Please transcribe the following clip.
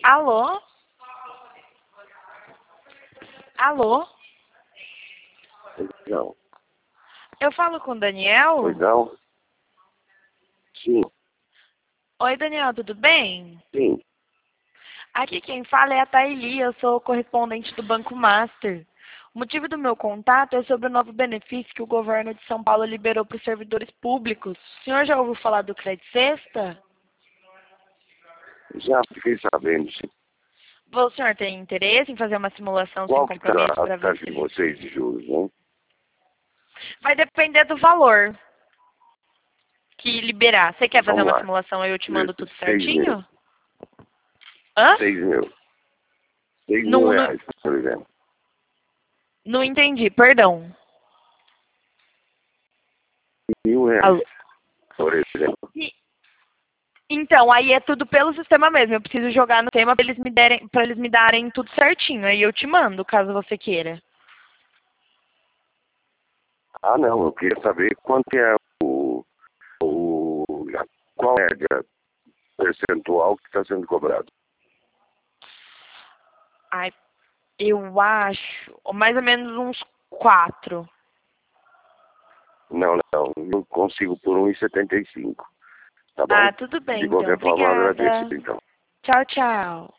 Alô? Alô? Não. Eu falo com o Daniel? Pois não? Sim, Oi, Daniel, tudo bem? sim. Aqui quem fala é a Thaili, eu sou correspondente do Banco Master. O motivo do meu contato é sobre o novo benefício que o governo de São Paulo liberou para os servidores públicos. O senhor já ouviu falar do Crédito Sexta? Já fiquei sabendo, sim. O senhor tem interesse em fazer uma simulação sem Qual que compromisso está a para ver taxa se de ele... vocês de juros, né? Vai depender do valor que liberar. Você quer fazer Vamos uma lá. simulação e eu te mando tudo 6.000. certinho? Hã? 6.000. 6.000 Não, não, reais, por exemplo. não entendi, perdão. 1.000 reais, Alô? por exemplo. E- Então, aí é tudo pelo sistema mesmo. Eu preciso jogar no tema para eles me darem tudo certinho. Aí eu te mando, caso você queira. Ah, não. Eu queria saber quanto que é qual é a percentual que está sendo cobrado. Ai, eu acho, mais ou menos uns 4. Não, não. Eu consigo por 1,75. Tá bom? Ah, tudo bem, De então. qualquer forma, eu agradeço, Obrigada. então. Tchau, tchau.